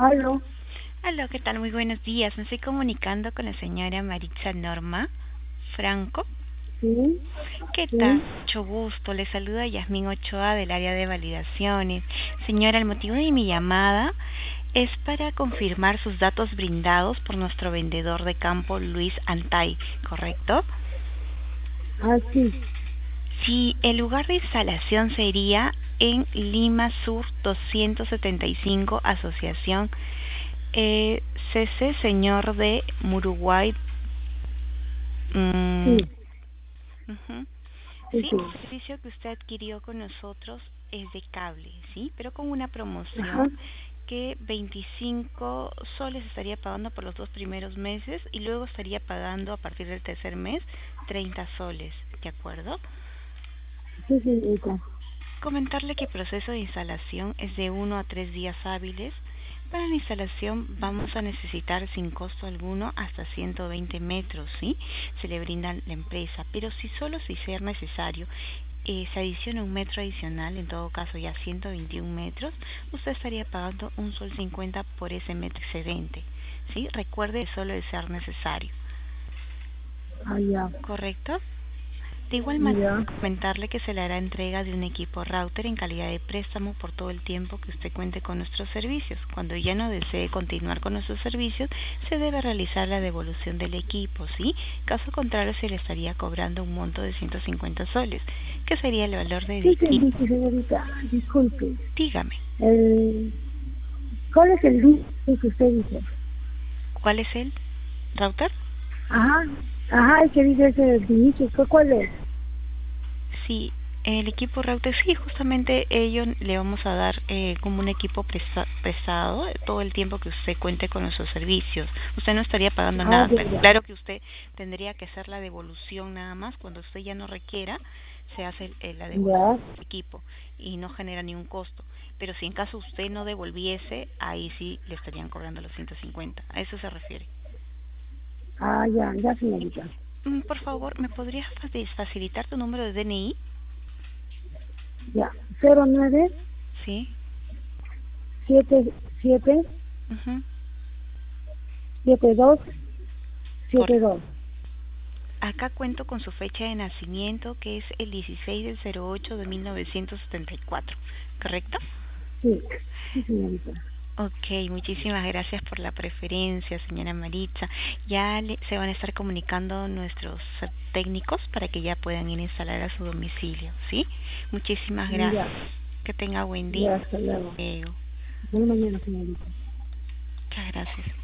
Aló, Aló, ¿qué tal? Muy buenos días. Me estoy comunicando con la señora Maritza Norma Franco. sí, ¿Qué tal? sí, Mucho gusto. Le saluda Yasmín Ochoa del área de validaciones. Señora, el motivo de mi llamada es para confirmar sus datos brindados por nuestro vendedor de campo Luis Antay, ¿correcto? así, Sí, el lugar de instalación sería en Lima Sur 275, Asociación CC Señor de Muruguay. Mm, sí, Ujú. sí, Sí, sí, el servicio que usted adquirió con nosotros es de cable, ¿sí? Pero con una ajá, promoción que 25 soles estaría pagando por los 2 primeros meses y luego estaría pagando a partir del tercer mes 30 soles, ¿de acuerdo? sí, señorita, Comentarle que el proceso de instalación es de 1 a 3 días hábiles. Para la instalación vamos a necesitar sin costo alguno hasta 120 metros, ¿sí? Se le brinda la empresa, pero si solo se hiciera necesario, se adiciona un metro adicional, en todo caso ya 121 metros, usted estaría pagando 1,50 sol por ese metro excedente, ¿sí? Recuerde solo de ser necesario, ah, ya, ¿correcto? De igual manera, ya, comentarle que se le hará entrega de un equipo router en calidad de préstamo por todo el tiempo que usted cuente con nuestros servicios. Cuando ya no desee continuar con nuestros servicios, se debe realizar la devolución del equipo, ¿sí? Caso contrario, se le estaría cobrando un monto de 150 soles, que sería el valor del sí, equipo. señorita, disculpe, Dígame, el, ¿cuál es el día que usted dice? ¿cuál es el router? Ajá, ajá, el que dice ese del inicio, ¿cuál es? Sí, el equipo router, sí, justamente ello le vamos a dar como un equipo prestado todo el tiempo que usted cuente con nuestros servicios. Usted no estaría pagando Ah, nada, ya, pero ya, claro que usted tendría que hacer la devolución nada más. Cuando usted ya no requiera, se hace la devolución ya, del equipo y no genera ningún costo. Pero si en caso usted no devolviese, ahí sí le estarían cobrando los 150. A eso se refiere. ah, ya, ya, señorita, Por favor, ¿me podrías facilitar tu número de DNI? ya, 09 Sí. 77 Ujú. 72 Correcto. 72. Acá cuento con su fecha de nacimiento, que es el 16 del 08 de 1974, ¿correcto? Sí, sí, señorita. Ok, muchísimas gracias por la preferencia, señora Maritza. Se van a estar comunicando nuestros técnicos para que ya puedan ir a instalar a su domicilio, ¿sí? Muchísimas gracias. Ya, Que tenga buen día. ya, hasta luego. Luego. Buena mañana, señorita. Muchas gracias.